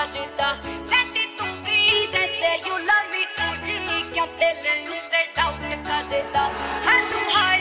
करदा सैंडी तू भी दसे यू लव मी टू जी क्यों दिल उत्ते डाउट करदा है तू